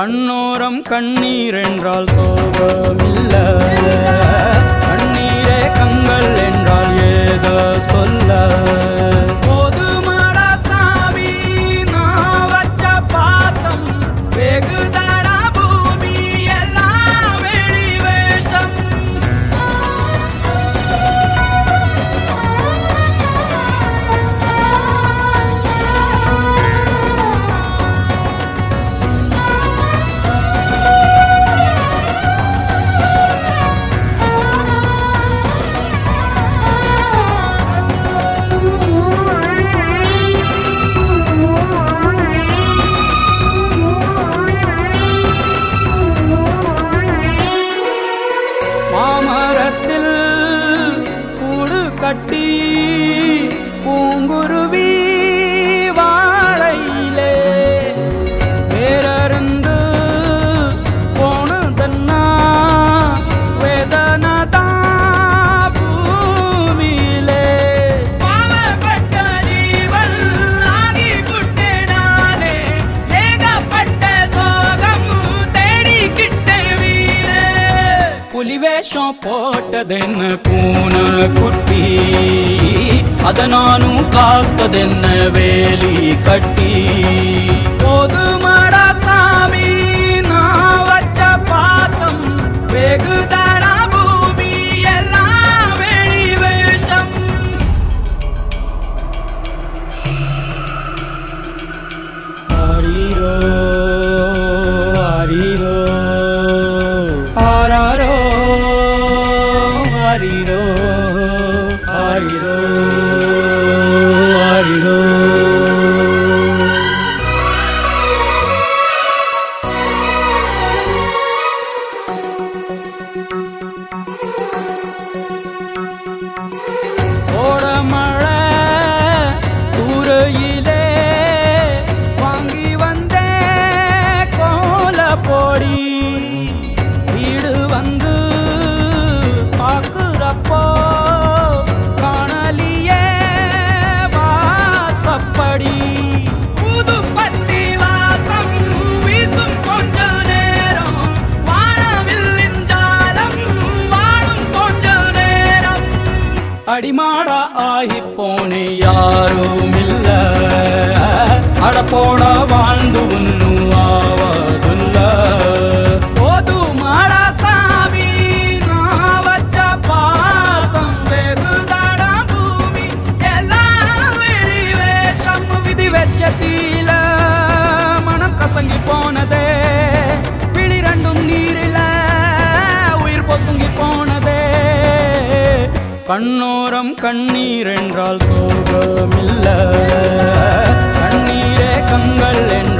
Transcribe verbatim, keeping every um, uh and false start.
கண்ணோரம் கண்ணீர் என்றால் சோகமில்ல, கண்ணீரே கண்கள் என்றால் ஏதோ சொல்ல. போதுமாடா சாமி நான் வச்ச பாசம், வெகுதடா பூமி எல்லாம் வெளி வேஷம். மாமரத்தில் கூடு கட்டி பூங்குருவி வாழையிலே வேறருந்து போனதன்னா வேதனதா பூமியிலே. பாவப்பட்ட ஜீவன் ஆகி புட்டே நானே, ஏகப்பட்ட சோகம் தேடிக்கிட்டே வீரே. புலி வேஷம் போட்டதென்ன பூனை குட்டி, அத நானும் காத்ததென்ன வேலி கட்டி. போதுமாடா சாமி நான் வச்ச பாசம், வெகுதடா பூமி எல்லாம் வெளி வேஷம். ஆரீரோ ஆரீரோ ஆராரோ ஆரீரோ ஆரீரோ ஆரீரோ. ஓடமழை தூரையிலே வாங்கி வந்தே கோலப்பொடி, வீடு வந்து பார்க்குறப்போ காணலியே வாசப்படி. புது பத்தி வாசம் வீசும் கொஞ்ச நேரம், வாழவில்லின் ஜாலம் வாழும் கொஞ்ச நேரம். அடிமாடா ஆகி போனே யாரும் இல்ல, அடப்போட வாழ்ந்து ஒன்னும் ஆவதில்ல. போதுமாடா சாமி நான் வச்ச பாசம், வெகுதடா பூமி எல்லாம் வெளி வேஷம். விதி வெச்ச தீல மனம் கசங்கி போனதே, விழி ரெண்டும் நீரில உயிர் பொசுங்கி போனதே. கண்ணோரம் கண்ணீர் என்றால் சோகமில்ல, கண்ணீரே கண்கள்